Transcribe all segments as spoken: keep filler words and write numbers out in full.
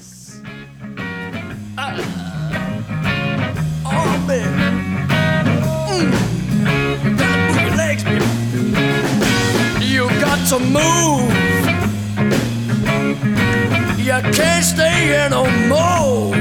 Yes. Uh, oh, man. Mm. You gotta move your legs, baby. You got to move. You can't stay here no more.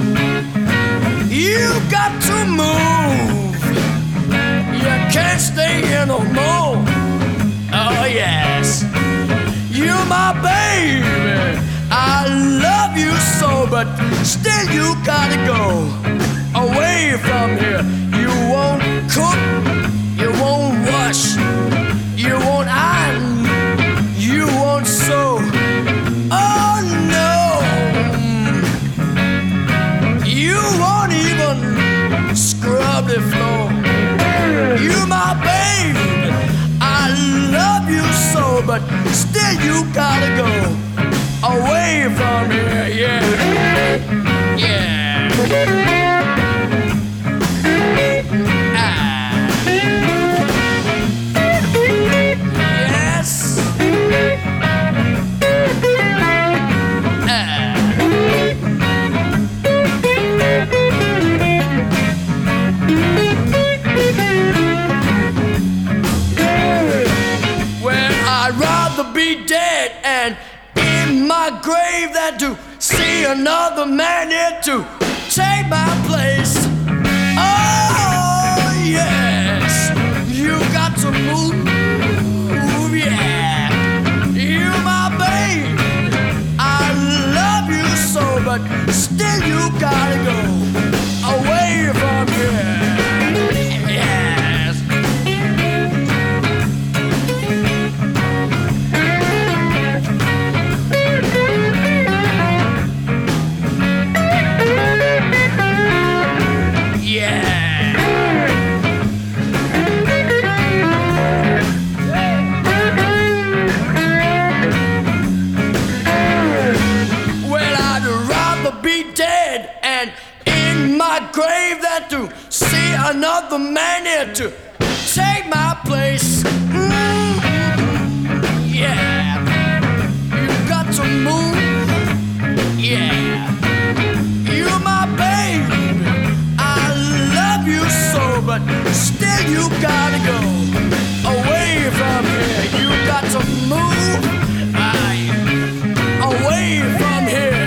You got to move. You can't stay here no more. Oh, yes. You're my baby. I love you so, but still you gotta go away from here. You won't cook, you won't wash, you won't iron, you won't sew. Oh no, you won't even scrub the floor. You my baby, I love you so, but still you gotta go away from here, yeah, yeah. Ah. Yes. Ah. Well, I'd rather be dead and in my grave than to see another man here to take my place. Oh, yes, you got to move, yeah. You my baby, I love you so, but still you gotta go away from here. Yes. And in my grave than to see another man here to take my place. Mm-hmm. Yeah, you got to move. Yeah, you my baby, I love you so, but still you gotta go away from here. You got to move I, away from here.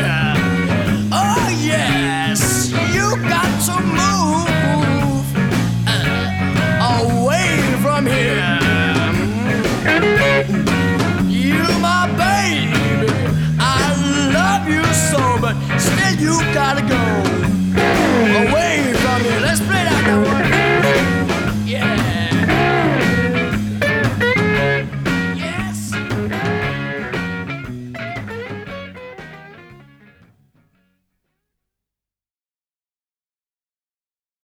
Yes, you got to move uh, away from here. You my baby, I love you so, but still you gotta go